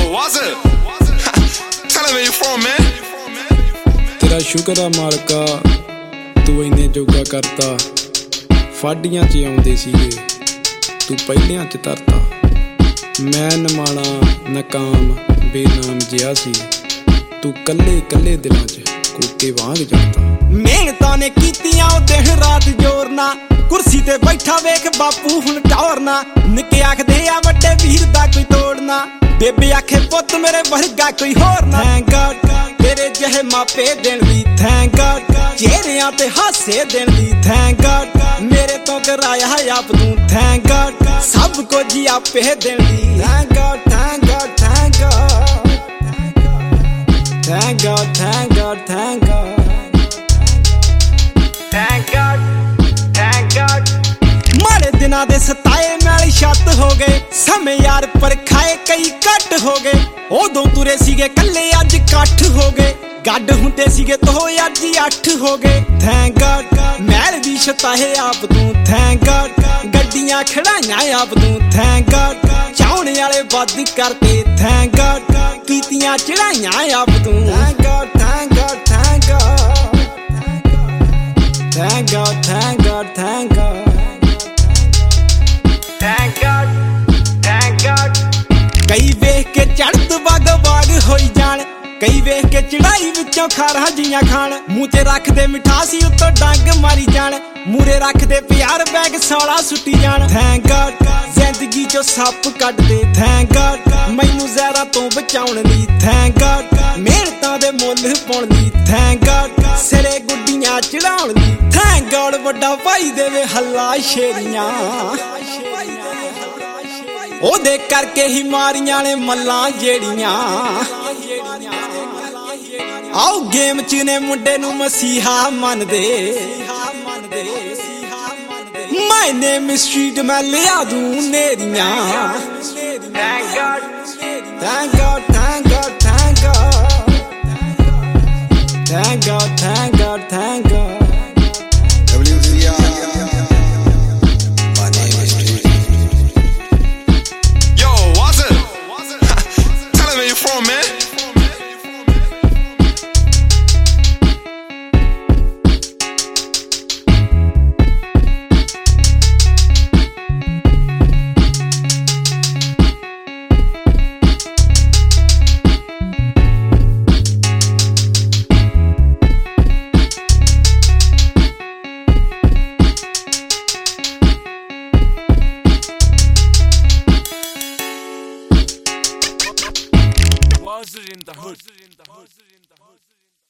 what's it? Tell him where you from, man. तेरा शुक्र आ मालका तू इन्ने जोगा करता फाडियां च आउंदे सीगे तू पहिलियां च तरता मैं नमाणा नकाम बेनाम जिहा सी तू कल्ले कल्ले दिलां च कूके वांग जाता मेहनतां ने कीतियां ओ दिन रात जोरना कुर्सी ते बैठा वेख बापू हुण टौरना निक्के आखदे आ वड्डे वीर दा कोई तोड़ना बेबे आखे पुत्त मेरे वर्गा कोई होर ना थैंक गॉड तेरे जहे मापे देण दी थैंक गॉड चेहरियां ते हासे देण दी थैंक गॉड मेरे तो कराया आप तू थैंक गॉड सब कुछ ही आपे देण दी thank God thank God thank God thank God thank God thank God thank God thank God माड़े दिनां दे सताए नाल छत हो गए समय यार पर खाए कई कट हो गए उदों तुरे सीगे कल्ले अज कट्ठ हो गए गड्ड हुंदे सीगे तो अज 8 हो गए थैंक गॉड महल भी छताए आप तू थैंक गॉड गड्डियां खड़ाइयां आप तू थैंक गॉड चाहने वाले बद करते थैंक गॉड कीतियां चढ़ाइयां आप तू thank God thank God thank God thank God thank God thank God thank God thank God कई वेख के चढ़त बाग बाग होई जान कई वेख के चढ़ाई विचों खारा जियां खान मूंह ते रख दे मिठासी उत्तों डंग मारी जान मूरे रख दे प्यार बैग सौला सुट्टी जान थैंक गॉड जिंदगी चों सप कट दे थैंक गॉड मैनू जहरा तो बचाउण दी थैंक गॉड मेहनतां दे मुੱਲ पाउण दी थैंक गॉड सिरे गुड्डियां चढ़ाउण दी थैंक गॉड वड्डा भाई देवे हल्ला शेरियां ओदे करके ही मारियां ने मल्लां जेड़ियां आओ गेम च ने मुंडे नू मसीहा मन दे माय नेम इज स्ट्रीट मैं लिया दूं नेरियां thank God thank God thank God thank God thank God thank God thank God From, man. Buzzers in the hood.